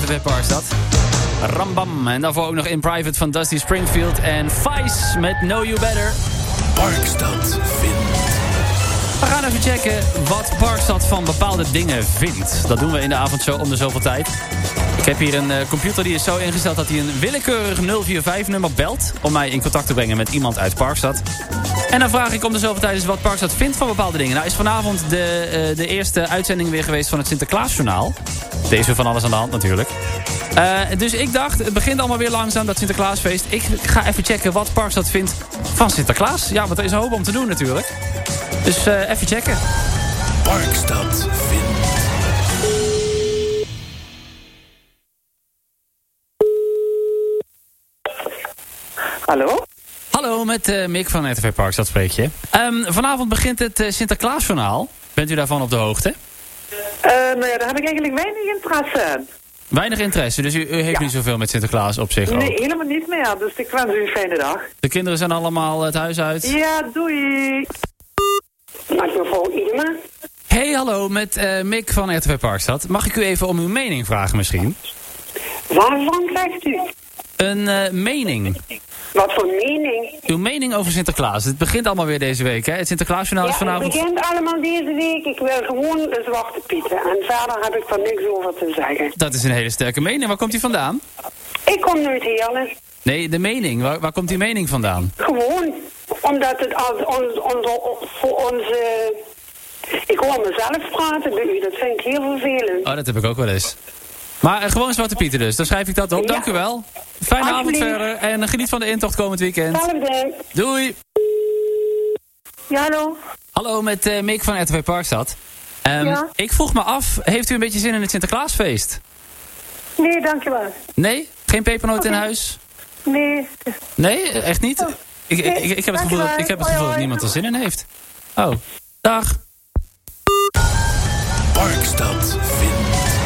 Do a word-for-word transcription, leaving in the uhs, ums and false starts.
R T V Parkstad. Rambam. En daarvoor ook nog In Private van Dusty Springfield. En Vice met Know You Better. Parkstad vindt. We gaan even checken wat Parkstad van bepaalde dingen vindt. Dat doen we in de avondshow om de zoveel tijd. Ik heb hier een uh, computer die is zo ingesteld dat hij een willekeurig nul vier vijf nummer belt... om mij in contact te brengen met iemand uit Parkstad. En dan vraag ik om de zoveel tijd eens wat Parkstad vindt van bepaalde dingen. Nou is vanavond de, uh, de eerste uitzending weer geweest van het Sinterklaasjournaal. Er is weer van alles aan de hand natuurlijk. Uh, dus ik dacht, het begint allemaal weer langzaam, dat Sinterklaasfeest. Ik ga even checken wat Parkstad vindt van Sinterklaas. Ja, want er is een hoop om te doen natuurlijk. Dus uh, even checken. Parkstad vindt. Hallo? Hallo, met uh, Mick van R T V Parkstad spreek je. Um, vanavond begint het uh, Sinterklaasjournaal. Bent u daarvan op de hoogte? Uh, nou ja, daar heb ik eigenlijk weinig interesse in. Weinig interesse, dus u, u heeft ja. niet zoveel met Sinterklaas op zich ook? Nee, helemaal niet meer. Dus ik wens u een fijne dag. De kinderen zijn allemaal het huis uit? Ja, doei. Met mevrouw Irma. Hey, hallo, met uh, Mick van R T V Parkstad. Mag ik u even om uw mening vragen misschien? Waarvan krijgt u? Een uh, mening. Wat voor mening? Uw mening over Sinterklaas. Het begint allemaal weer deze week, hè? Het Sinterklaasjournaal ja, is vanavond... het begint allemaal deze week. Ik wil gewoon de Zwarte Pieten. En verder heb ik er niks over te zeggen. Dat is een hele sterke mening. Waar komt die vandaan? Ik kom nooit Heerlen. Nee, de mening. Waar, waar komt die mening vandaan? Gewoon. Omdat het als ons, onze, voor onze... Ik hoor mezelf praten bij u. Dat vind ik heel vervelend. Oh, dat heb ik ook wel eens. Maar uh, gewoon Zwarte Pieten dus. Dan schrijf ik dat op. Ja. Dank u wel. Fijne avond verder. En uh, geniet van de intocht komend weekend. Hetzelfde. Doei. Ja, hallo. Hallo, met uh, Mick van R T V Parkstad. Um, Ja? Ik vroeg me af, heeft u een beetje zin in het Sinterklaasfeest? Nee, dankjewel. Nee? Geen pepernoot Okay. in huis? Nee. Nee? Echt niet? Oh. Ik, ik, ik, ik heb het gevoel, dat, ik heb het gevoel dat niemand er zin in heeft. Oh, dag. Parkstad vindt.